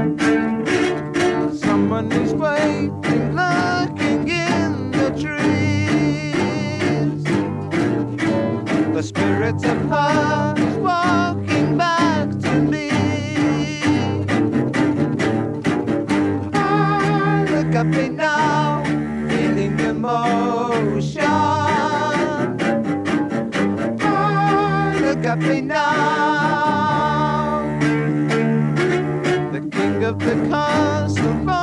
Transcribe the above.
Someone is waiting, lurking in the trees. The spirits of her is walking back to me. Ah, look at me now, feeling emotion. Ah, look at me now, the king of the castle.